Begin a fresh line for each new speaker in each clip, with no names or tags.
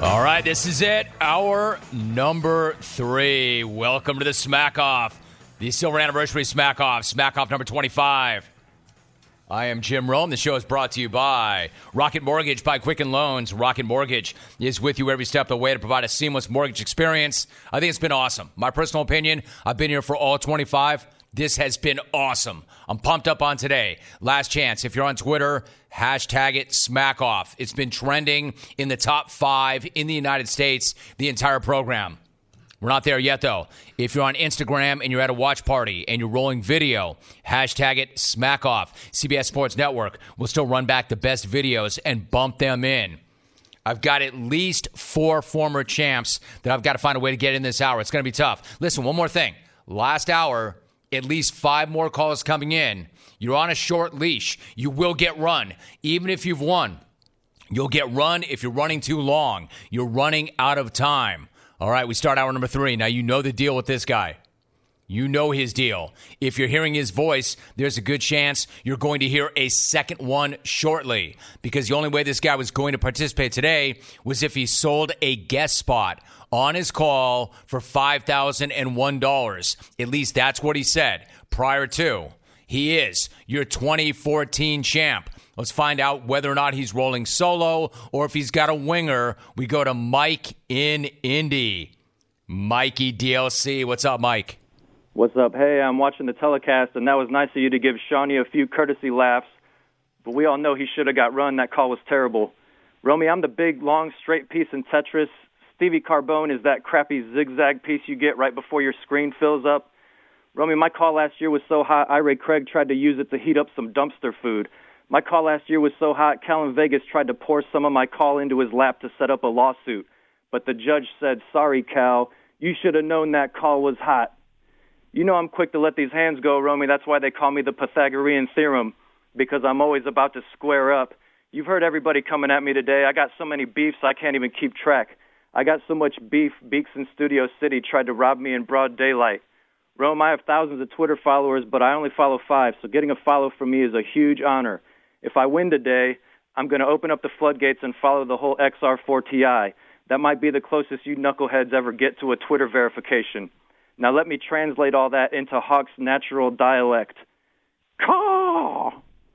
All right, this is it. Hour number 3. Welcome to the Smack Off, the Silver Anniversary Smack Off, Smack Off number 25. I am Jim Rome. The show is brought to you by Rocket Mortgage by Quicken Loans. Rocket Mortgage is with you every step of the way to provide a seamless mortgage experience. I think it's been awesome. My personal opinion, I've been here for all 25. This has been awesome. I'm pumped up on today. Last chance. If you're on Twitter, hashtag it SmackOff. It's been trending in the top 5 in the United States the entire program. We're not there yet, though. If you're on Instagram and you're at a watch party and you're rolling video, hashtag it SmackOff. CBS Sports Network will still run back the best videos and bump them in. I've got at least 4 former champs that I've got to find a way to get in this hour. It's going to be tough. Listen, one more thing. Last hour, at least 5 more calls coming in. You're on a short leash. You will get run. Even if you've won, you'll get run if you're running too long. You're running out of time. All right, we start hour number 3. Now, you know the deal with this guy. You know his deal. If you're hearing his voice, there's a good chance you're going to hear a second one shortly, because the only way this guy was going to participate today was if he sold a guest spot on his call for $5,001. At least that's what he said prior to. He is your 2014 champ. Let's find out whether or not he's rolling solo or if he's got a winger. We go to Mike in Indy. Mikey DLC. What's up, Mike?
What's up? Hey, I'm watching the telecast, and that was nice of you to give Shawnee a few courtesy laughs, but we all know he should have got run. That call was terrible. Romy, I'm the big, long, straight piece in Tetris. Stevie Carbone is that crappy zigzag piece you get right before your screen fills up. Romy, my call last year was so hot, Ira Craig tried to use it to heat up some dumpster food. My call last year was so hot, Calvin Vegas tried to pour some of my call into his lap to set up a lawsuit. But the judge said, sorry, Cal, you should have known that call was hot. You know I'm quick to let these hands go, Romy. That's why they call me the Pythagorean Theorem, because I'm always about to square up. You've heard everybody coming at me today. I got so many beefs I can't even keep track. I got so much beef, Beaks in Studio City tried to rob me in broad daylight. Rome, I have thousands of Twitter followers, but I only follow 5, so getting a follow from me is a huge honor. If I win today, I'm going to open up the floodgates and follow the whole XR4 Ti. That might be the closest you knuckleheads ever get to a Twitter verification. Now let me translate all that into Hawk's natural dialect. Caw!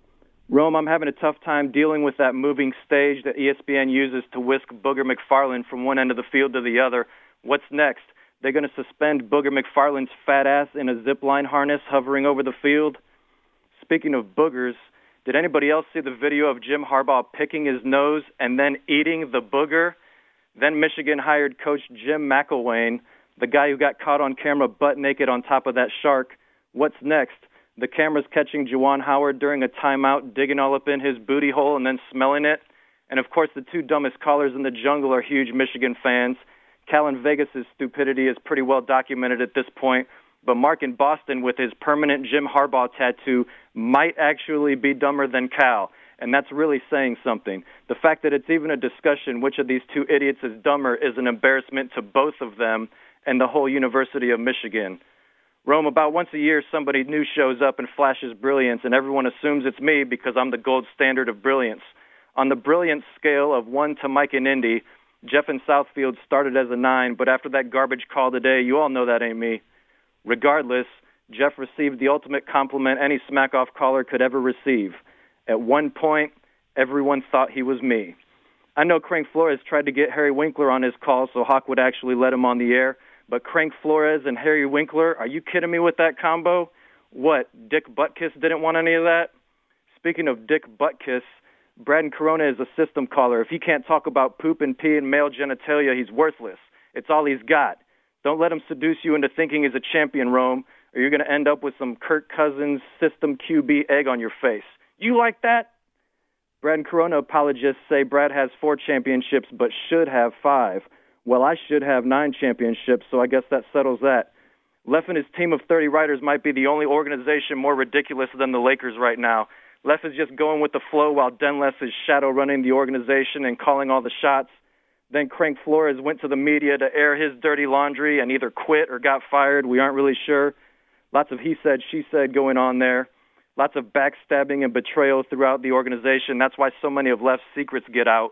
Rome, I'm having a tough time dealing with that moving stage that ESPN uses to whisk Booger McFarland from one end of the field to the other. What's next? They're going to suspend Booger McFarland's fat ass in a zip-line harness hovering over the field? Speaking of boogers, did anybody else see the video of Jim Harbaugh picking his nose and then eating the booger? Then Michigan hired Coach Jim McElwain, the guy who got caught on camera butt naked on top of that shark. What's next? The camera's catching Juwan Howard during a timeout, digging all up in his booty hole and then smelling it. And, of course, the 2 dumbest callers in the jungle are huge Michigan fans. Calvin Vegas' stupidity is pretty well documented at this point, but Mark in Boston with his permanent Jim Harbaugh tattoo might actually be dumber than Cal, and that's really saying something. The fact that it's even a discussion which of these 2 idiots is dumber is an embarrassment to both of them and the whole University of Michigan. Rome, about once a year, somebody new shows up and flashes brilliance, and everyone assumes it's me because I'm the gold standard of brilliance. On the brilliance scale of 1 to Mike in Indy, Jeff in Southfield started as a 9, but after that garbage call today, you all know that ain't me. Regardless, Jeff received the ultimate compliment any smack-off caller could ever receive. At one point, everyone thought he was me. I know Crank Flores tried to get Harry Winkler on his call so Hawk would actually let him on the air, but Crank Flores and Harry Winkler, are you kidding me with that combo? What, Dick Butkiss didn't want any of that? Speaking of Dick Butkiss, Braden Corona is a system caller. If he can't talk about poop and pee and male genitalia, he's worthless. It's all he's got. Don't let him seduce you into thinking he's a champion, Rome, or you're going to end up with some Kirk Cousins system QB egg on your face. You like that? Braden Corona apologists say Brad has 4 championships but should have 5. Well, I should have 9 championships, so I guess that settles that. Leff and his team of 30 writers might be the only organization more ridiculous than the Lakers right now. Leff is just going with the flow while Denless is shadow running the organization and calling all the shots. Then Crank Flores went to the media to air his dirty laundry and either quit or got fired. We aren't really sure. Lots of he said, she said going on there. Lots of backstabbing and betrayal throughout the organization. That's why so many of Leff's secrets get out.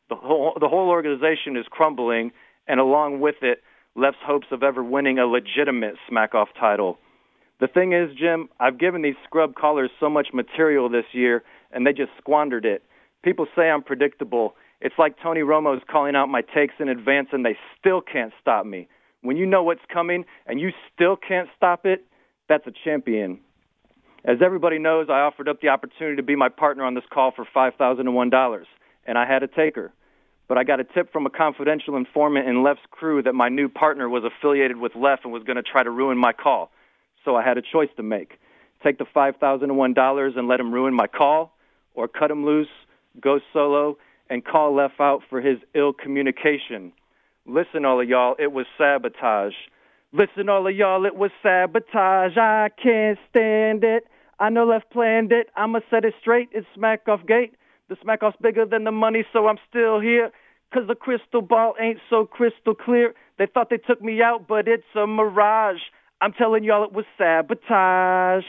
The whole organization is crumbling, and along with it, Left's hopes of ever winning a legitimate Smack-Off title. The thing is, Jim, I've given these scrub callers so much material this year, and they just squandered it. People say I'm predictable. It's like Tony Romo's calling out my takes in advance, and they still can't stop me. When you know what's coming and you still can't stop it, that's a champion. As everybody knows, I offered up the opportunity to be my partner on this call for $5,001, and I had a taker. But I got a tip from a confidential informant in Left's crew that my new partner was affiliated with Left and was going to try to ruin my call. So I had a choice to make. Take the $5,001 and let him ruin my call, or cut him loose, go solo, and call Left out for his ill communication. Listen, all of y'all, it was sabotage. Listen, all of y'all, it was sabotage. I can't stand it. I know Left planned it. I'ma set it straight. It's Smack-Off Gate. The Smack-Off's bigger than the money, so I'm still here. 'Cause the crystal ball ain't so crystal clear. They thought they took me out, but it's a mirage. I'm telling y'all, it was sabotage.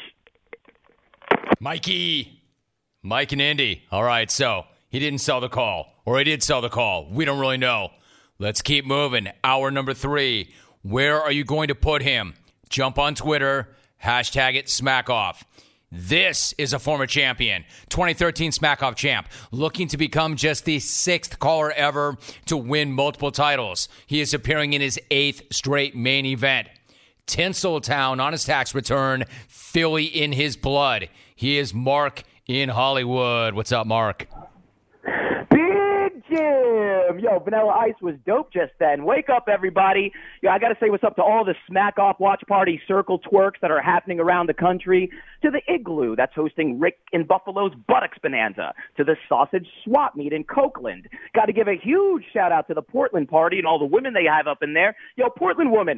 Mike and Indy. All right, so he didn't sell the call, or he did sell the call. We don't really know. Let's keep moving. Hour number 3. Where are you going to put him? Jump on Twitter, hashtag it SmackOff. This is a former champion, 2013 SmackOff champ, looking to become just the 6th caller ever to win multiple titles. He is appearing in his 8th straight main event. Tinseltown on his tax return, Philly in his blood. He is Mark in Hollywood. What's up, Mark?
Big Jim! Yo, Vanilla Ice was dope just then. Wake up, everybody. Yo, I got to say what's up to all the Smack-Off watch party circle twerks that are happening around the country, to the Igloo that's hosting Rick in Buffalo's Buttocks Bonanza, to the Sausage Swap Meet in Cokeland. Got to give a huge shout-out to the Portland party and all the women they have up in there. Yo, Portland woman.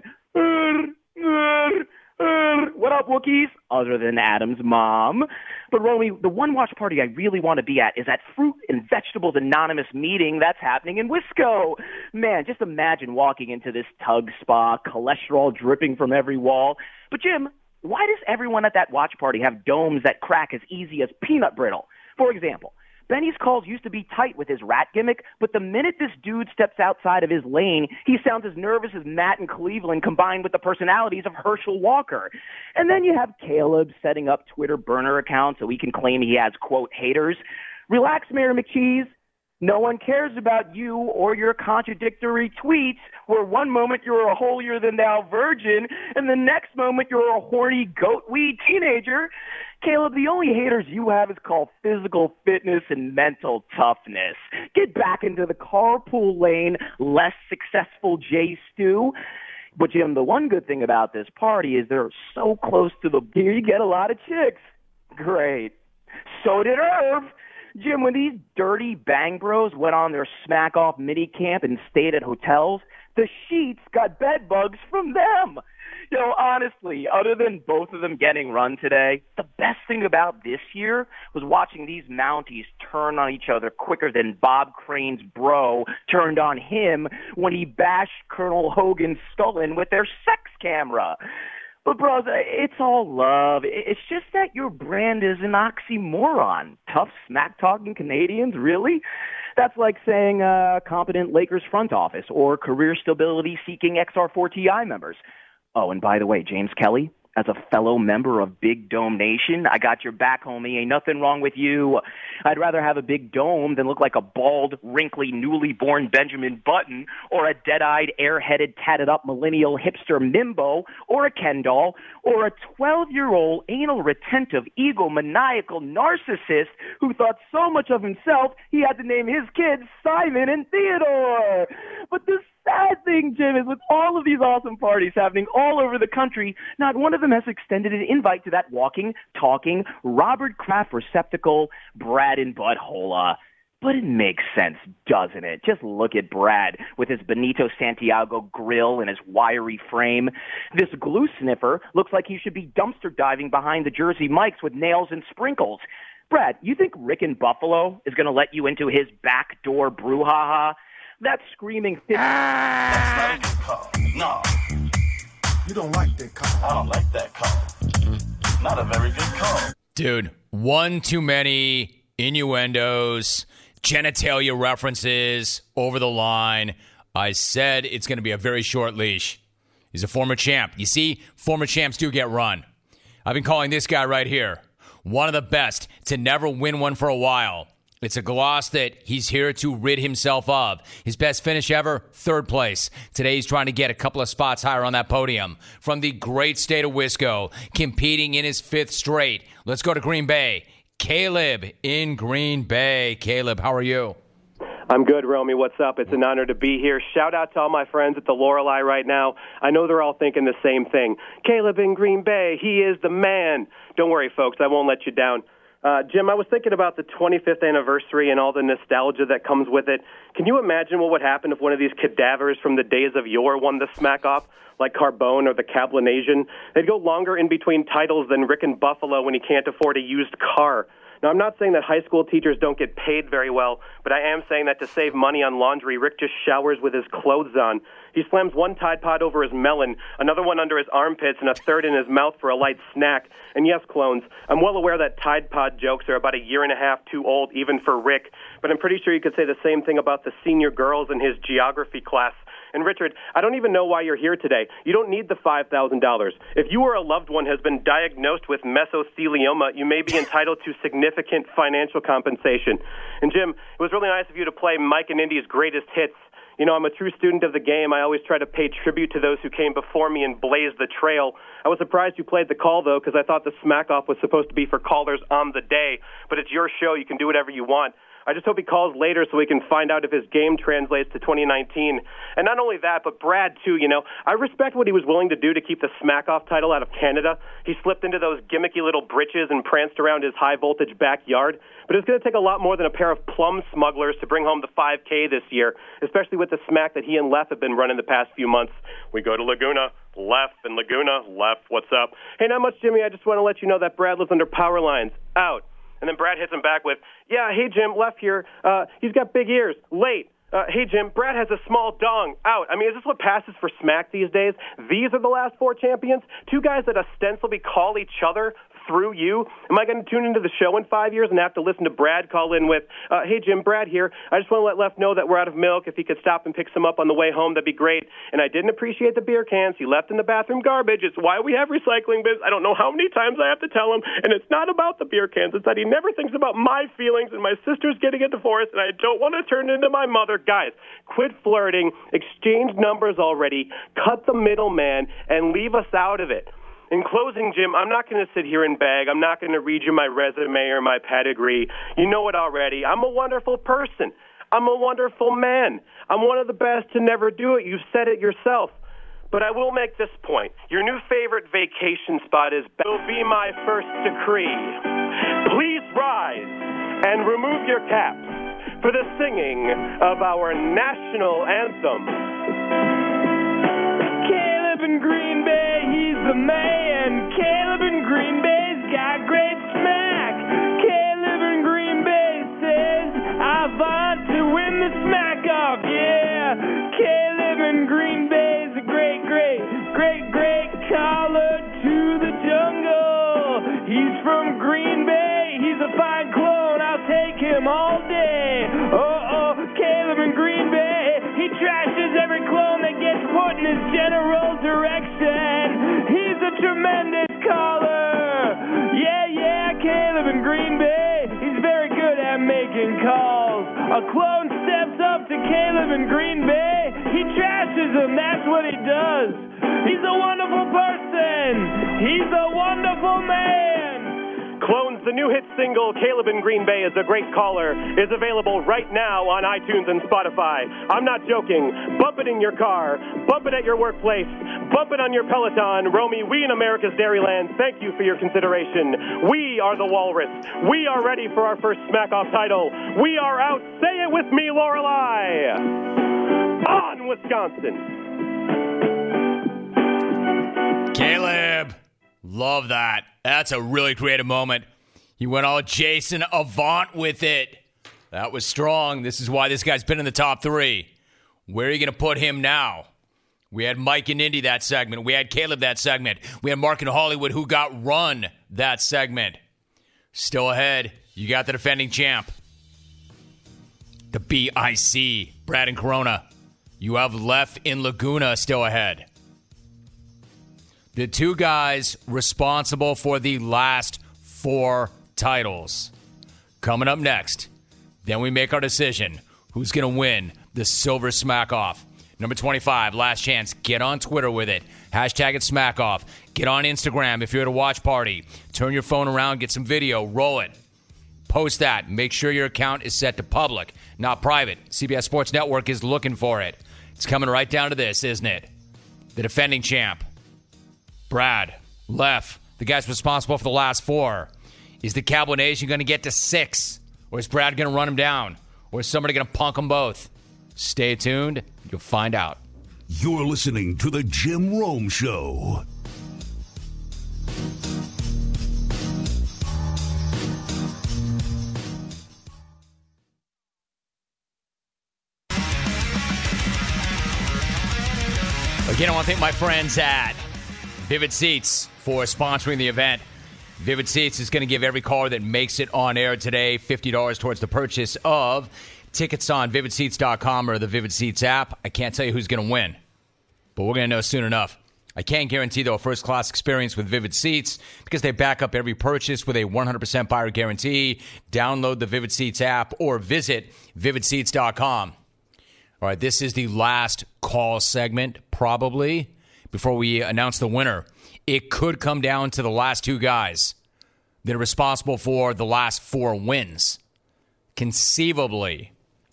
What up, Wookiees? Other than Adam's mom. But, Romy, the one watch party I really want to be at is that Fruit and Vegetables Anonymous meeting that's happening in Wisco. Man, just imagine walking into this tug spa, cholesterol dripping from every wall. But, Jim, why does everyone at that watch party have domes that crack as easy as peanut brittle? For example, Benny's calls used to be tight with his rat gimmick, but the minute this dude steps outside of his lane, he sounds as nervous as Matt in Cleveland combined with the personalities of Herschel Walker. And then you have Caleb setting up Twitter burner accounts so he can claim he has, quote, haters. Relax, Mayor McCheese. No one cares about you or your contradictory tweets, where one moment you're a holier-than-thou virgin, and the next moment you're a horny goat-weed teenager. Caleb, the only haters you have is called physical fitness and mental toughness. Get back into the carpool lane, less successful Jay Stu. But, Jim, the one good thing about this party is they're so close to the beer, you get a lot of chicks. Great. So did Irv. Jim, when these dirty bang bros went on their Smack-Off mini camp and stayed at hotels, the sheets got bed bugs from them. Yo, honestly, other than both of them getting run today, the best thing about this year was watching these Mounties turn on each other quicker than Bob Crane's bro turned on him when he bashed Colonel Hogan's skull in with their sex camera. But, bros, it's all love. It's just that your brand is an oxymoron. Tough, smack-talking Canadians, really? That's like saying competent Lakers front office or career stability-seeking XR4TI members. Oh, and by the way, James Kelly, as a fellow member of Big Dome Nation, I got your back, homie. Ain't nothing wrong with you. I'd rather have a big dome than look like a bald, wrinkly, newly born Benjamin Button, or a dead-eyed, air-headed, tatted-up millennial hipster Mimbo, or a Ken doll, or a 12-year-old anal-retentive, egomaniacal narcissist who thought so much of himself he had to name his kids Simon and Theodore. But the sad thing, Jim, is with all of these awesome parties happening all over the country, not one of them has extended an invite to that walking, talking, Robert Kraft receptacle, Brad and Butthola. But it makes sense, doesn't it? Just look at Brad with his Benito Santiago grill and his wiry frame. This glue sniffer looks like he should be dumpster diving behind the Jersey Mikes with nails and sprinkles. Brad, you think Rick in Buffalo is going to let you into his backdoor brouhaha? That screaming...
That's not a good call. No. You don't like that call. I don't like that call. Not a very good call.
Dude, one too many innuendos, genitalia references over the line. I said it's going to be a very short leash. He's a former champ. You see, former champs do get run. I've been calling this guy right here one of the best to never win one for a while. It's a gloss that he's here to rid himself of. His best finish ever, third place. Today he's trying to get a couple of spots higher on that podium. From the great state of Wisco, competing in his fifth straight. Let's go to Green Bay. Caleb in Green Bay. Caleb, how are you?
I'm good, Romy. What's up? It's an honor to be here. Shout out to all my friends at the Lorelei right now. I know they're all thinking the same thing. Caleb in Green Bay, he is the man. Don't worry, folks. I won't let you down. Jim, I was thinking about the 25th anniversary and all the nostalgia that comes with it. Can you imagine what would happen if one of these cadavers from the days of yore won the smack-off, like Carbone or the Cablinasian? They'd go longer in between titles than Rick and Buffalo when he can't afford a used car. Now, I'm not saying that high school teachers don't get paid very well, but I am saying that to save money on laundry, Rick just showers with his clothes on. He slams one Tide Pod over his melon, another one under his armpits, and a third in his mouth for a light snack. And yes, clones, I'm well aware that Tide Pod jokes are about a year and a half too old, even for Rick, but I'm pretty sure you could say the same thing about the senior girls in his geography class. And Richard, I don't even know why you're here today. You don't need the $5,000. If you or a loved one has been diagnosed with mesothelioma, you may be entitled to significant financial compensation. And Jim, it was really nice of you to play Mike and Indy's greatest hits. You know, I'm a true student of the game. I always try to pay tribute to those who came before me and blazed the trail. I was surprised you played the call, though, because I thought the smack-off was supposed to be for callers on the day. But it's your show. You can do whatever you want. I just hope he calls later so we can find out if his game translates to 2019. And not only that, but Brad, too, you know. I respect what he was willing to do to keep the smack-off title out of Canada. He slipped into those gimmicky little britches and pranced around his high-voltage backyard. But it's going to take a lot more than a pair of plum smugglers to bring home the 5K this year, especially with the smack that he and Lef have been running the past few months. We go to Laguna, Lef, and Laguna, Lef, what's up? Hey, not much, Jimmy. I just want to let you know that Brad lives under power lines. Out. And then Brad hits him back with, yeah, hey, Jim, Left here. He's got big ears. Late. Hey, Jim, Brad has a small dong. Out. I mean, is this what passes for smack these days? These are the last four champions? Two guys that ostensibly call each other through you? Am I going to tune into the show in 5 years and have to listen to Brad call in with, hey, Jim, Brad here. I just want to let Left know that we're out of milk. If he could stop and pick some up on the way home, that'd be great. And I didn't appreciate the beer cans he left in the bathroom garbage. It's why we have recycling bins. I don't know how many times I have to tell him. And it's not about the beer cans. It's that he never thinks about my feelings and my sister's getting a divorce, and I don't want to turn into my mother. Guys, quit flirting. Exchange numbers already. Cut the middleman and leave us out of it. In closing, Jim, I'm not going to sit here and beg. I'm not going to read you my resume or my pedigree. You know it already. I'm a wonderful person. I'm a wonderful man. I'm one of the best to never do it. You've said it yourself. But I will make this point. Your new favorite vacation spot will be my first decree. Please rise and remove your caps for the singing of our national anthem. Caleb in Green Bay, he's the man. Caleb in Green Bay's got great smack. Caleb in Green Bay says, I want to win the smack off, yeah. Caleb in Green Bay's a great caller to the jungle. He's from Green Bay, he's a fine clone, I'll take him all day. Caleb in Green Bay, he trashes every clone that gets put in his general direction. He's a tremendous caller. Yeah, Caleb in Green Bay, he's very good at making calls. A clone steps up to Caleb in Green Bay, he trashes him, that's what he does. He's a wonderful person. He's a wonderful man. Clones, the new hit single, Caleb in Green Bay is a great caller, is available right now on iTunes and Spotify. I'm not joking. Bump it in your car. Bump it at your workplace. Bump it on your Peloton. Romy, we in America's Dairyland, thank you for your consideration. We are the Walrus. We are ready for our first Smack-Off title. We are out. Say it with me, Lorelei. On, Wisconsin.
Caleb, love that. That's a really creative moment. He went all Jason Avant with it. That was strong. This is why this guy's been in the top three. Where are you going to put him now? We had Mike and Indy that segment. We had Caleb that segment. We had Mark and Hollywood who got run that segment. Still ahead, you got the defending champ. The BIC, Brad and Corona. You have Lef in Laguna still ahead. The two guys responsible for the last 4 titles. Coming up next, then we make our decision. Who's going to win the Silver Smack Off? Number 25, last chance. Get on Twitter with it. Hashtag it Smack Off. Get on Instagram if you're at a watch party. Turn your phone around, get some video, roll it. Post that. Make sure your account is set to public, not private. CBS Sports Network is looking for it. It's coming right down to this, isn't it? The defending champ, Brad, Lef, the guy's responsible for the last 4. Is the Cowboy Nation going to get to 6? Or is Brad going to run him down? Or is somebody going to punk them both? Stay tuned. You'll find out.
You're listening to The Jim Rome Show.
Again, I want to thank my friends at Vivid Seats for sponsoring the event. Vivid Seats is going to give every caller that makes it on air today $50 towards the purchase of tickets on VividSeats.com or the Vivid Seats app. I can't tell you who's going to win, but we're going to know soon enough. I can guarantee, though, a first-class experience with Vivid Seats because they back up every purchase with a 100% buyer guarantee. Download the Vivid Seats app or visit VividSeats.com. All right, this is the last call segment, probably, before we announce the winner. It could come down to the last 2 guys that are responsible for the last 4 wins. Conceivably,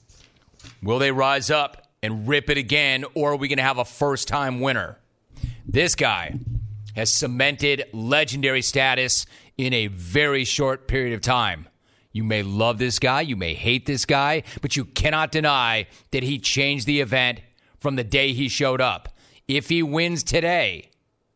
will they rise up and rip it again, or are we going to have a first-time winner? This guy has cemented legendary status in a very short period of time. You may love this guy, you may hate this guy, but you cannot deny that he changed the event from the day he showed up. If he wins today,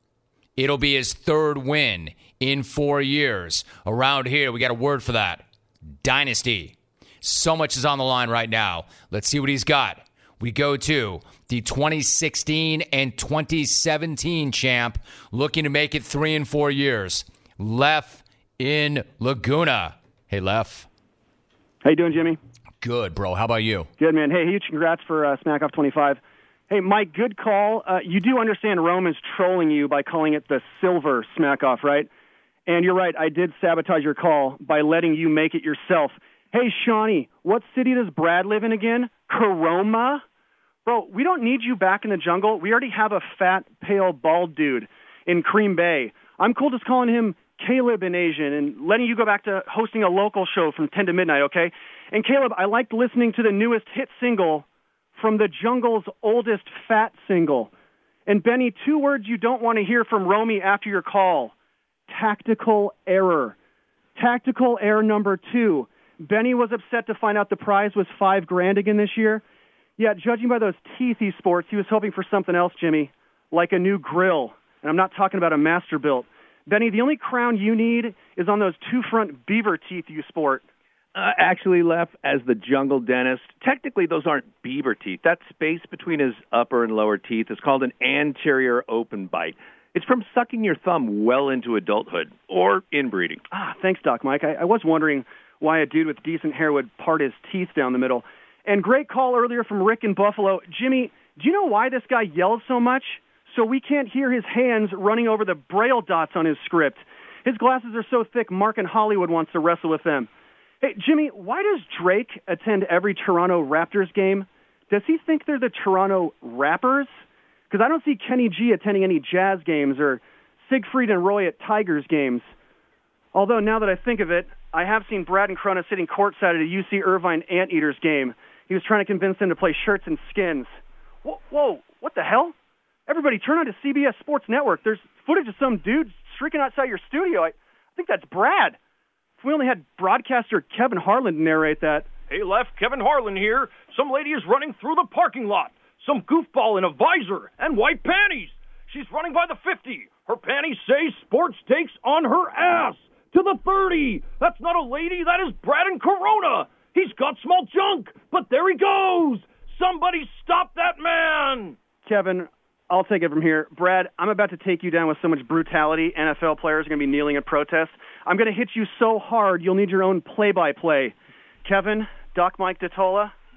it'll be his 3rd win in 4 years. Around here, we got a word for that. Dynasty. So much is on the line right now. Let's see what he's got. We go to the 2016 and 2017 champ, looking to make it 3 and 4 years. Lef in Laguna. Hey, Lef.
How you doing, Jimmy?
Good, bro. How about you?
Good, man. Hey, huge congrats for Smack Off 25. Hey, Mike, good call. You do understand Roman's trolling you by calling it the Silver Smack Off, right? And you're right, I did sabotage your call by letting you make it yourself. Hey, Shawnee, what city does Brad live in again? Coroma? Bro, we don't need you back in the jungle. We already have a fat, pale, bald dude in Cream Bay. I'm cool just calling him Caleb in Asian and letting you go back to hosting a local show from 10 to midnight, okay? And Caleb, I liked listening to the newest hit single from the jungle's oldest fat single. And Benny, 2 words you don't want to hear from Romy after your call. Tactical error. Tactical error number 2. Benny was upset to find out the prize was $5,000 again this year. Yeah, judging by those teeth he sports, he was hoping for something else, Jimmy, like a new grill. And I'm not talking about a Masterbuilt. Benny, the only crown you need is on those 2 front beaver teeth you sport.
Actually, Lef, as the jungle dentist, technically those aren't beaver teeth. That space between his upper and lower teeth is called an anterior open bite. It's from sucking your thumb well into adulthood or inbreeding.
Thanks, Doc Mike. I was wondering why a dude with decent hair would part his teeth down the middle. And great call earlier from Rick in Buffalo. Jimmy, do you know why this guy yells so much? So we can't hear his hands running over the Braille dots on his script. His glasses are so thick, Mark in Hollywood wants to wrestle with them. Hey, Jimmy, why does Drake attend every Toronto Raptors game? Does he think they're the Toronto Rappers? Because I don't see Kenny G attending any Jazz games or Siegfried and Roy at Tigers games. Although, now that I think of it, I have seen Brad and Corona sitting courtside at a UC Irvine Anteaters game. He was trying to convince them to play shirts and skins. Whoa, what the hell? Everybody, turn on to CBS Sports Network. There's footage of some dude streaking outside your studio. I think that's Brad. If we only had broadcaster Kevin Harlan narrate that.
Hey, Lef, Kevin Harlan here. Some lady is running through the parking lot. Some goofball in a visor and white panties. She's running by the 50. Her panties say sports takes on her ass. To the 30. That's not a lady. That is Brad and Corona. He's got small junk, but there he goes. Somebody stop that man.
Kevin, I'll take it from here. Brad, I'm about to take you down with so much brutality. NFL players are going to be kneeling in protest. I'm going to hit you so hard you'll need your own play-by-play. Kevin, Doc Mike Datola,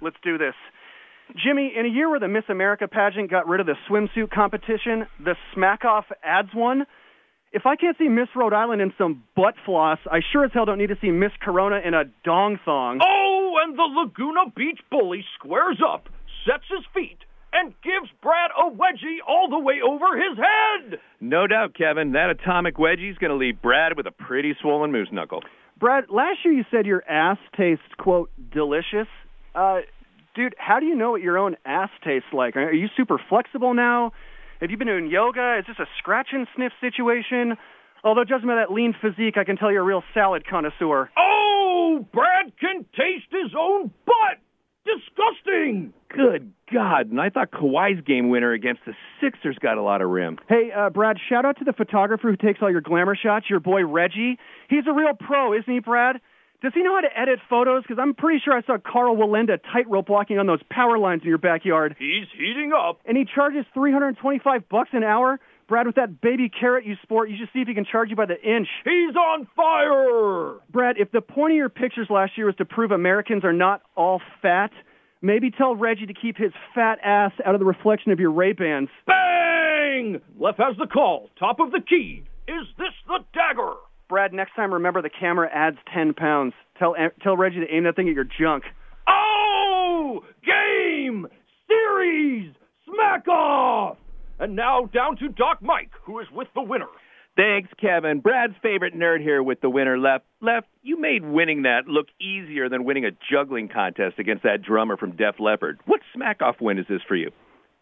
Let's do this. Jimmy, in a year where the Miss America pageant got rid of the swimsuit competition, the Smack Off adds one. If I can't see Miss Rhode Island in some butt floss, I sure as hell don't need to see Miss Corona in a dong thong.
Oh, and the Laguna Beach bully squares up, sets his feet, and gives Brad a wedgie all the way over his head.
No doubt, Kevin. That atomic wedgie's going to leave Brad with a pretty swollen moose knuckle.
Brad, last year you said your ass tastes, quote, delicious. Dude, how do you know what your own ass tastes like? Are you super flexible now? Have you been doing yoga? Is this a scratch and sniff situation? Although judging by that lean physique, I can tell you're a real salad connoisseur.
Oh, Brad can taste his own butt. Disgusting.
Good God. And I thought Kawhi's game winner against the Sixers got a lot of rim.
Hey, Brad, shout out to the photographer who takes all your glamour shots, your boy Reggie. He's a real pro, isn't he, Brad? Does he know how to edit photos? Because I'm pretty sure I saw Carl Walenda tightrope walking on those power lines in your backyard.
He's heating up.
And he charges $325 an hour? Brad, with that baby carrot you sport, you should see if he can charge you by the inch.
He's on fire!
Brad, if the point of your pictures last year was to prove Americans are not all fat, maybe tell Reggie to keep his fat ass out of the reflection of your Ray-Bans.
Bang! Left has the call. Top of the key. Is this the dagger?
Brad, next time remember the camera adds 10 pounds. Tell Reggie to aim that thing at your junk.
Oh! Game! Series! Smack Off! And now down to Doc Mike, who is with the winner.
Thanks, Kevin. Brad's favorite nerd here with the winner left. You made winning that look easier than winning a juggling contest against that drummer from Def Leppard. What Smack-Off win is this for you?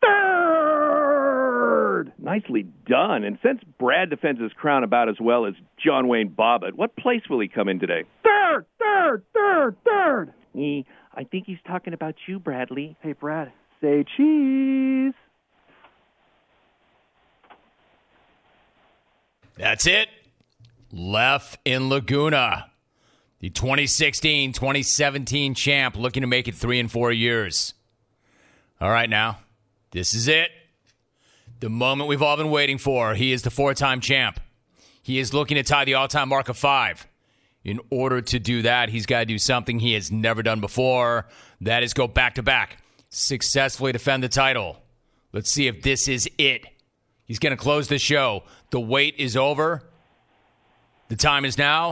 Third! Nicely done. And since Brad defends his crown about as well as John Wayne Bobbitt, what place will he come in today?
Third!
I think he's talking about you, Bradley.
Hey, Brad, say cheese.
That's it. Left in Laguna. The 2016-2017 champ looking to make it 3 and 4 years. All right, now, this is it. The moment we've all been waiting for. He is the 4-time champ. He is looking to tie the all-time mark of 5. In order to do that, he's got to do something he has never done before. That is go back-to-back. Successfully defend the title. Let's see if this is it. He's going to close the show. The wait is over. The time is now.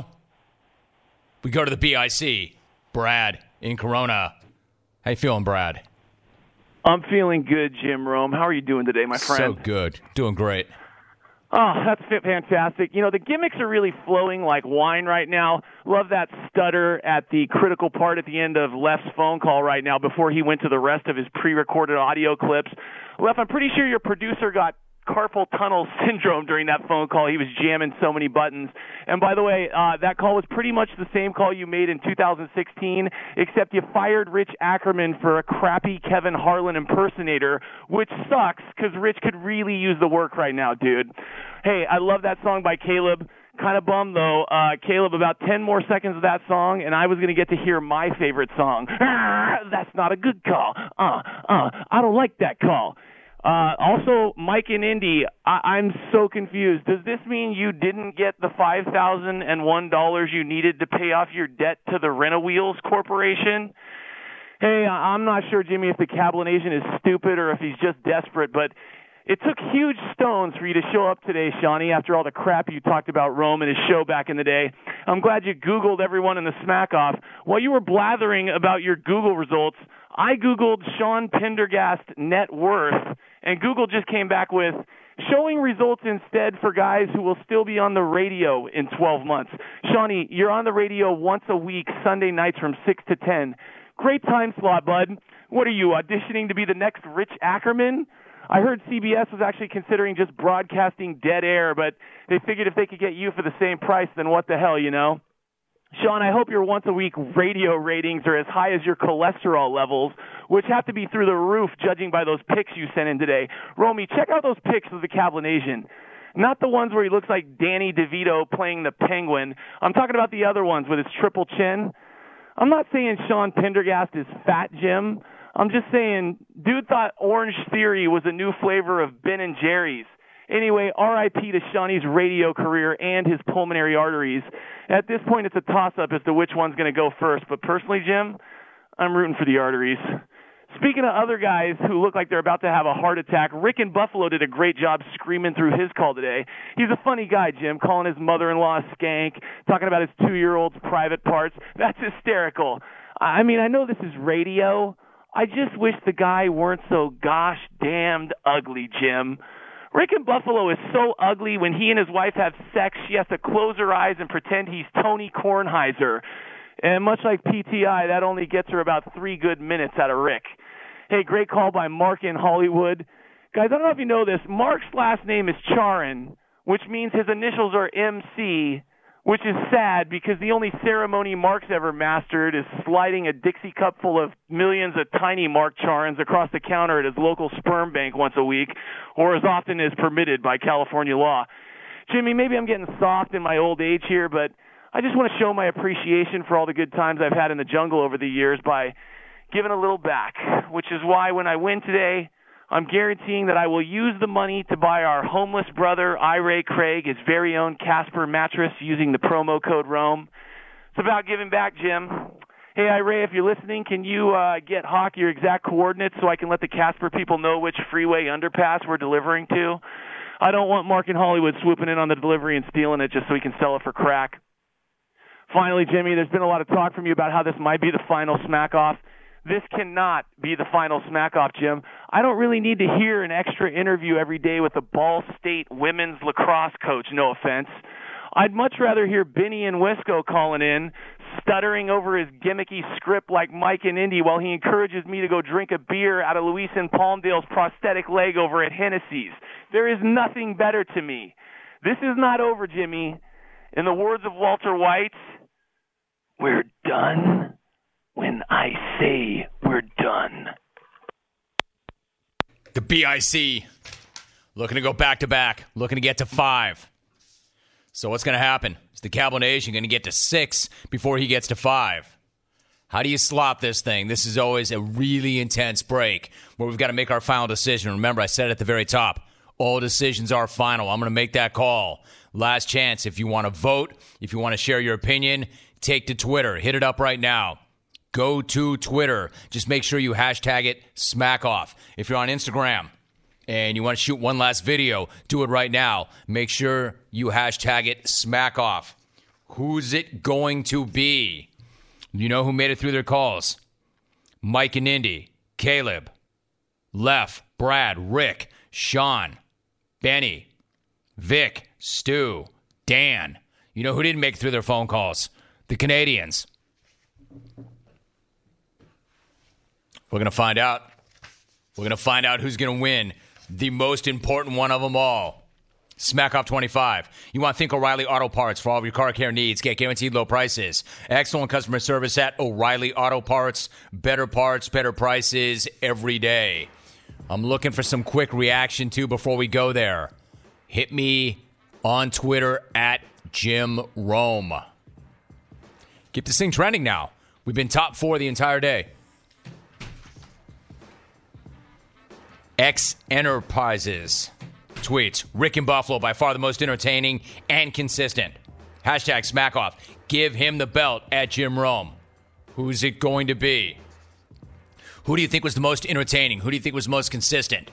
We go to the BIC. Brad in Corona. How you feeling, Brad?
I'm feeling good, Jim Rome. How are you doing today, my friend?
So good. Doing great.
Oh, that's fantastic. You know, the gimmicks are really flowing like wine right now. Love that stutter at the critical part at the end of Left's phone call right now before he went to the rest of his pre-recorded audio clips. Left, I'm pretty sure your producer got carpal tunnel syndrome during that phone call. He was jamming so many buttons. And by the way, that call was pretty much the same call you made in 2016, except you fired Rich Ackerman for a crappy Kevin Harlan impersonator, which sucks because Rich could really use the work right now, dude. Hey, I love that song by Caleb. Kind of bummed, though. Caleb, about 10 more seconds of that song, and I was going to get to hear my favorite song. That's not a good call. I don't like that call. Also, Mike in Indy, I'm so confused. Does this mean you didn't get the $5,001 you needed to pay off your debt to the Rent-A-Wheels Corporation? Hey, I'm not sure, Jimmy, if the Cablinasian is stupid or if he's just desperate, but it took huge stones for you to show up today, Shawnee, after all the crap you talked about Rome and his show back in the day. I'm glad you Googled everyone in the Smack Off. While you were blathering about your Google results, I Googled Sean Pendergast net worth, and Google just came back with showing results instead for guys who will still be on the radio in 12 months. Shawnee, you're on the radio once a week, Sunday nights from 6 to 10. Great time slot, bud. What are you, auditioning to be the next Rich Ackerman? I heard CBS was actually considering just broadcasting dead air, but they figured if they could get you for the same price, then what the hell, you know? Sean, I hope your once-a-week radio ratings are as high as your cholesterol levels, which have to be through the roof judging by those pics you sent in today. Romy, check out those pics of the Cablinasian. Not the ones where he looks like Danny DeVito playing the Penguin. I'm talking about the other ones with his triple chin. I'm not saying Sean Pendergast is fat, Jim. I'm just saying, dude thought Orange Theory was a new flavor of Ben & Jerry's. Anyway, R.I.P. to Shawnee's radio career and his pulmonary arteries. At this point, it's a toss-up as to which one's going to go first. But personally, Jim,
I'm rooting for the arteries. Speaking of other guys who look like they're about to have a heart attack, Rick in Buffalo did a great job screaming through his call today. He's a funny guy, Jim, calling his mother-in-law a skank, talking about his 2-year-old's private parts. That's hysterical. I mean, I know this is radio. I just wish the guy weren't so gosh damned ugly, Jim. Rick in Buffalo is so ugly when he and his wife have sex, she has to close her eyes and pretend he's Tony Kornheiser. And much like PTI, that only gets her about 3 good minutes out of Rick. Hey, great call by Mark in Hollywood. Guys, I don't know if you know this. Mark's last name is Charin, which means his initials are MC, which is sad because the only ceremony Mark's ever mastered is sliding a Dixie cup full of millions of tiny Mark Charins across the counter at his local sperm bank once a week, or as often as permitted by California law. Jimmy, maybe I'm getting soft in my old age here, but I just want to show my appreciation for all the good times I've had in the jungle over the years by giving a little back, which is why when I win today, I'm guaranteeing that I will use the money to buy our homeless brother, Ray Craig, his very own Casper mattress using the promo code ROAM. It's about giving back, Jim. Hey, Ray, if you're listening, can you get Hawk your exact coordinates so I can let the Casper people know which freeway underpass we're delivering to? I don't want Mark in Hollywood swooping in on the delivery and stealing it just so he can sell it for crack. Finally, Jimmy, there's been a lot of talk from you about how this might be the final smack-off. This cannot be the final smack-off, Jim. I don't really need to hear an extra interview every day with the Ball State women's lacrosse coach, no offense. I'd much rather hear Benny and Wisco calling in, stuttering over his gimmicky script like Mike and Indy while he encourages me to go drink a beer out of Luis and Palmdale's prosthetic leg over at Hennessy's. There is nothing better to me. This is not over, Jimmy. In the words of Walter White, we're done when I say we're done.
The BIC looking to go back-to-back, looking to get to 5. So what's going to happen? Is the Cowboy Nation going to get to 6 before he gets to 5? How do you slot this thing? This is always a really intense break where we've got to make our final decision. Remember, I said it at the very top, all decisions are final. I'm going to make that call. Last chance. If you want to vote, if you want to share your opinion, take to Twitter. Hit it up right now. Go to Twitter. Just make sure you hashtag it SmackOff. If you're on Instagram and you want to shoot one last video, do it right now. Make sure you hashtag it SmackOff. Who's it going to be? You know who made it through their calls? Mike and Indy, Caleb, Lef, Brad, Rick, Sean, Benny, Vic, Stu, Dan. You know who didn't make it through their phone calls? The Canadians. We're going to find out. We're going to find out who's going to win the most important one of them all. Smack Off 25. You want to think O'Reilly Auto Parts for all of your car care needs. Get guaranteed low prices. Excellent customer service at O'Reilly Auto Parts. Better parts, better prices every day. I'm looking for some quick reaction, too, before we go there. Hit me on Twitter at Jim Rome. Keep this thing trending now. We've been top 4 the entire day. X Enterprises tweets, Rick in Buffalo, by far the most entertaining and consistent. Hashtag SmackOff. Give him the belt at Jim Rome. Who's it going to be? Who do you think was the most entertaining? Who do you think was most consistent?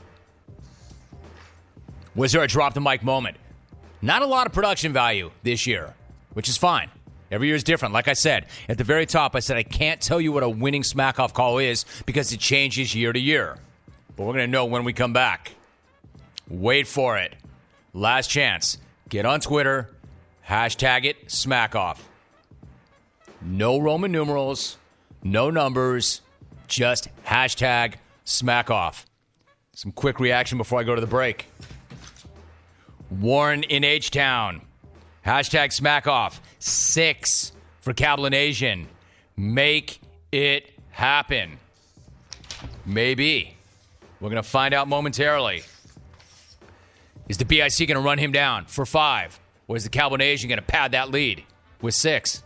Was there a drop the mic moment? Not a lot of production value this year, which is fine. Every year is different. Like I said, at the very top, I said I can't tell you what a winning SmackOff call is because it changes year to year. But we're going to know when we come back. Wait for it. Last chance. Get on Twitter. Hashtag it SmackOff. No Roman numerals. No numbers. Just hashtag SmackOff. Some quick reaction before I go to the break. Warren in H-Town. Hashtag SmackOff. 6 for Cablinasian. Make it happen. Maybe. We're going to find out momentarily. Is the BIC going to run him down for 5? Or is the Cowboy Nation going to pad that lead with 6?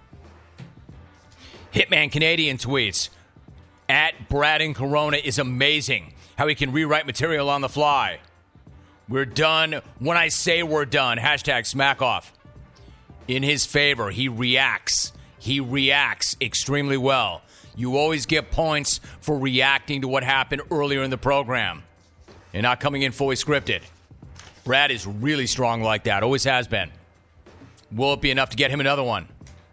Hitman Canadian tweets, at Brad and Corona is amazing how he can rewrite material on the fly. We're done when I say we're done. Hashtag SmackOff. In his favor, he reacts. He reacts extremely well. You always get points for reacting to what happened earlier in the program and not coming in fully scripted. Brad is really strong like that. Always has been. Will it be enough to get him another one?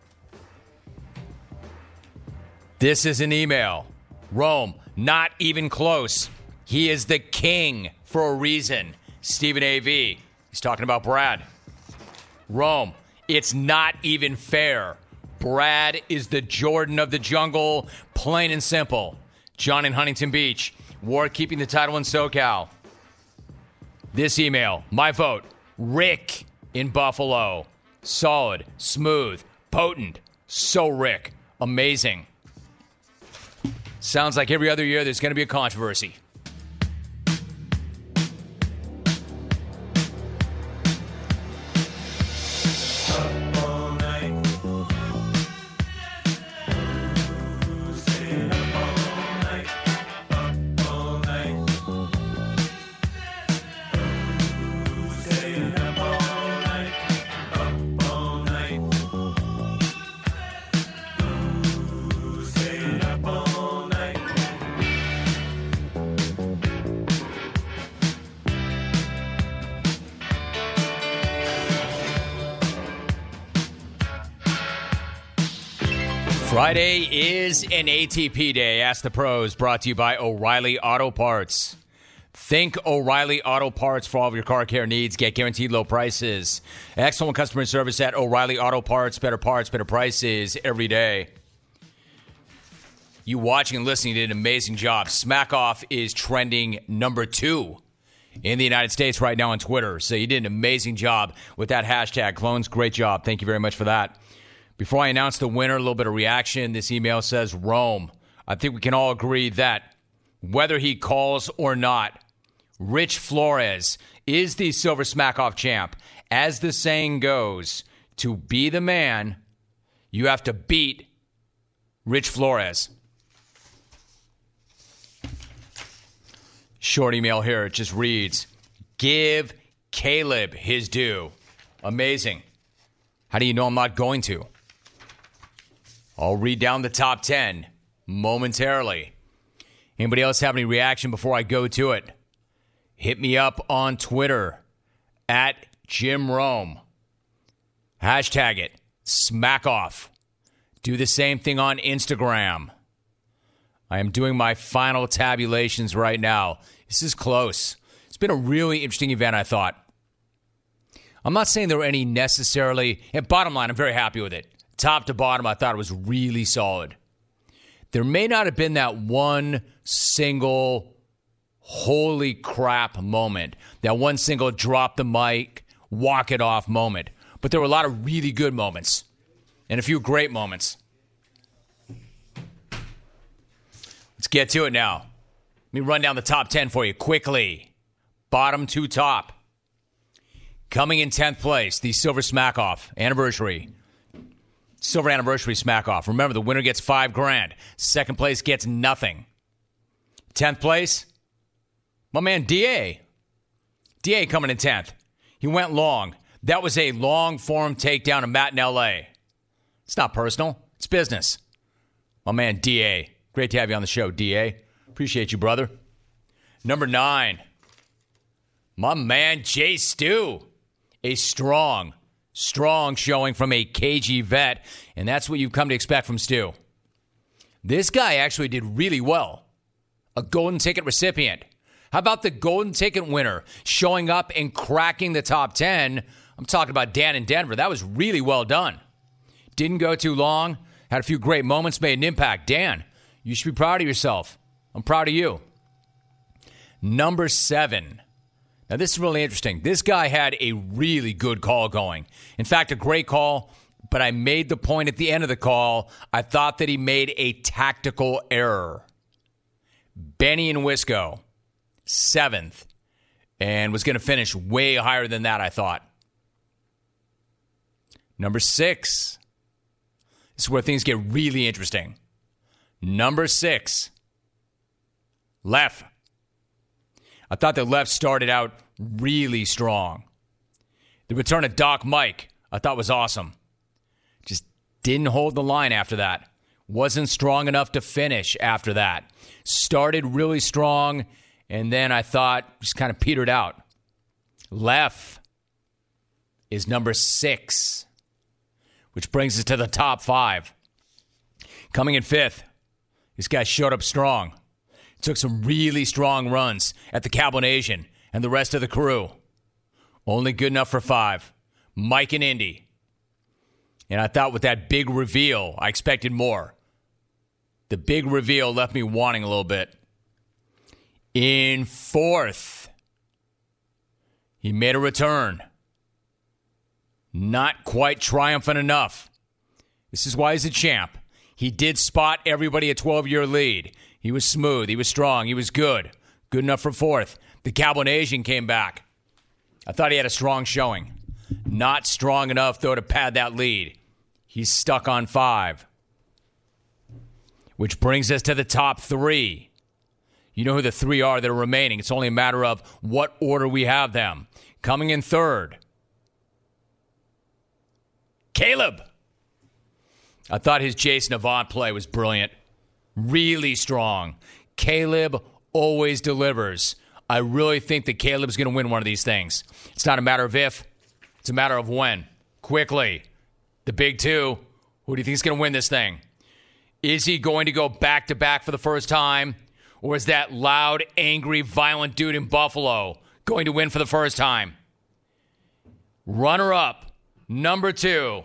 This is an email. Rome, not even close. He is the king for a reason. Stephen A.V. He's talking about Brad. Rome, it's not even fair. Brad is the Jordan of the jungle, plain and simple. John in Huntington Beach. Ward keeping the title in SoCal. This email, my vote, Rick in Buffalo. Solid, smooth, potent. So Rick. Amazing. Sounds like every other year there's going to be a controversy. Friday is an ATP day. Ask the Pros, brought to you by O'Reilly Auto Parts. Think O'Reilly Auto Parts for all of your car care needs. Get guaranteed low prices. Excellent customer service at O'Reilly Auto Parts. Better parts, better prices every day. You watching and listening did an amazing job. Smack Off is trending number 2 in the United States right now on Twitter. So you did an amazing job with that hashtag. Clones, great job. Thank you very much for that. Before I announce the winner, a little bit of reaction. This email says, Rome. I think we can all agree that whether he calls or not, Rich Flores is the Silver Smack-Off champ. As the saying goes, to be the man, you have to beat Rich Flores. Short email here. It just reads, give Caleb his due. Amazing. How do you know I'm not going to? I'll read down the top 10 momentarily. Anybody else have any reaction before I go to it? Hit me up on Twitter at Jim Rome. Hashtag it, Smack Off. Do the same thing on Instagram. I am doing my final tabulations right now. This is close. It's been a really interesting event, I thought. I'm not saying there were any necessarily, and bottom line, I'm very happy with it. Top to bottom, I thought it was really solid. There may not have been that one single holy crap moment, that one single drop the mic, walk it off moment. But there were a lot of really good moments and a few great moments. Let's get to it now. Let me run down the top 10 for you quickly. Bottom to top. Coming in 10th place, the Silver Smack-Off anniversary. Silver Anniversary Smack-Off. Remember, the winner gets $5,000. Second place gets nothing. 10th place, my man D.A. D.A. coming in 10th. He went long. That was a long-form takedown of Matt in L.A. It's not personal. It's business. My man D.A. Great to have you on the show, D.A. Appreciate you, brother. Number 9, my man Jay Stu. A strong showing from a cagey vet, and that's what you've come to expect from Stu. This guy actually did really well. A golden ticket recipient. How about the golden ticket winner showing up and cracking the top 10? I'm talking about Dan in Denver. That was really well done. Didn't go too long. Had a few great moments, made an impact. Dan, you should be proud of yourself. I'm proud of you. Number 7. Now, this is really interesting. This guy had a really good call going. In fact, a great call, but I made the point at the end of the call. I thought that he made a tactical error. Benny and Wisco, 7th, and was going to finish way higher than that, I thought. Number 6. This is where things get really interesting. Number 6, Lef. I thought that Lef started out really strong. The return of Doc Mike, I thought was awesome. Just didn't hold the line after that. Wasn't strong enough to finish after that. Started really strong, and then I thought just kind of petered out. Lef is number 6, which brings us to the top 5. Coming in 5th, this guy showed up strong. Took some really strong runs at the Cablinasian and the rest of the crew. Only good enough for 5. Mike and Indy. And I thought with that big reveal, I expected more. The big reveal left me wanting a little bit. In 4th, he made a return. Not quite triumphant enough. This is why he's a champ. He did spot everybody a 12-year lead. He was smooth. He was strong. He was good. Good enough for 4th. The Cablinasian came back. I thought he had a strong showing. Not strong enough, though, to pad that lead. He's stuck on 5. Which brings us to the top 3. You know who the 3 are that are remaining. It's only a matter of what order we have them. Coming in 3rd, Caleb. I thought his Jason Avant play was brilliant. Really strong. Caleb always delivers. I really think that Caleb's going to win one of these things. It's not a matter of if. It's a matter of when. Quickly. The big 2. Who do you think is going to win this thing? Is he going to go back-to-back for the first time? Or is that loud, angry, violent dude in Buffalo going to win for the first time? Runner-up, number 2.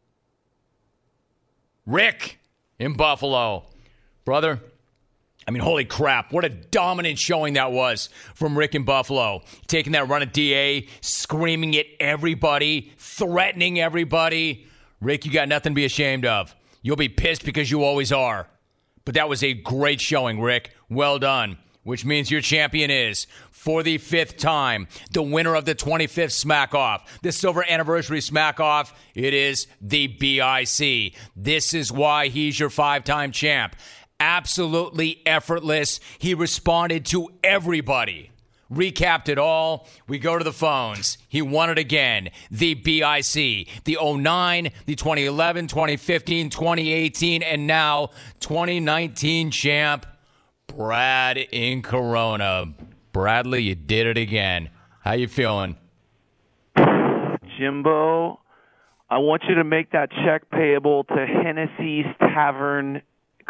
Rick in Buffalo. Brother, I mean, holy crap, what a dominant showing that was from Rick in Buffalo. Taking that run at DA, screaming at everybody, threatening everybody. Rick, you got nothing to be ashamed of. You'll be pissed because you always are. But that was a great showing, Rick. Well done. Which means your champion is, for the 5th time, the winner of the 25th Smack Off, the Silver Anniversary Smack Off. It is the BIC. This is why he's your 5-time champ. Absolutely effortless. He responded to everybody. Recapped it all. We go to the phones. He won it again. The BIC. The 09, the 2011, 2015, 2018, and now 2019 champ, Brad in Corona. Bradley, you did it again. How you feeling?
Jimbo, I want you to make that check payable to Hennessy's Tavern,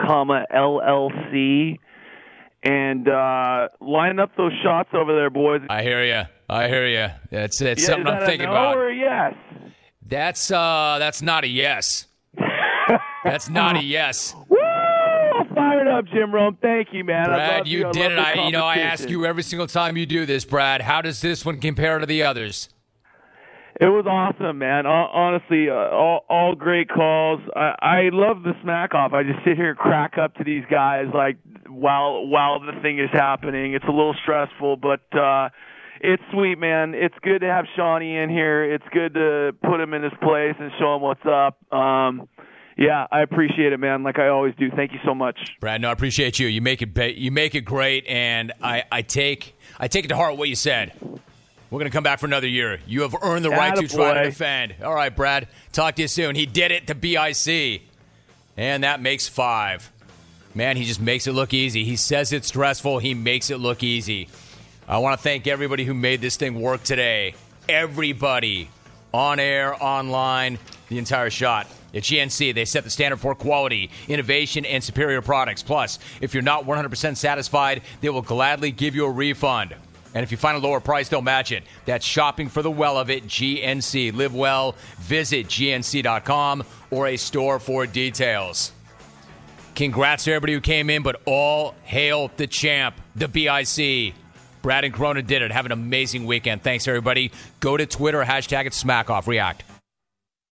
LLC. And line up those shots over there, boys.
I hear you. That's something I'm thinking
no
about.
Or a yes?
That's not a yes. That's not a yes.
Woo! Fired up, Jim Rome. Thank you, man.
Brad, you did it. I ask you every single time you do this, Brad. How does this one compare to the others?
It was awesome, man. Honestly, all great calls. I love the Smack Off. I just sit here and crack up to these guys like while the thing is happening. It's a little stressful, but it's sweet, man. It's good to have Shawnee in here. It's good to put him in his place and show him what's up. Yeah, I appreciate it, man, like I always do. Thank you so much.
Brad, no, I appreciate you. You make it great, and I take it to heart what you said. We're going to come back for another year. You have earned the right to try to defend. All right, Brad. Talk to you soon. He did it to BIC. And that makes 5. Man, he just makes it look easy. He says it's stressful. He makes it look easy. I want to thank everybody who made this thing work today. Everybody. On air, online, the entire shot. At GNC, they set the standard for quality, innovation, and superior products. Plus, if you're not 100% satisfied, they will gladly give you a refund. And if you find a lower price, they'll match it. That's shopping for the well of it, GNC. Live well. Visit GNC.com or a store for details. Congrats to everybody who came in, but all hail the champ, the BIC. Brad and Corona did it. Have an amazing weekend. Thanks, everybody. Go to Twitter, hashtag it SmackOff. React.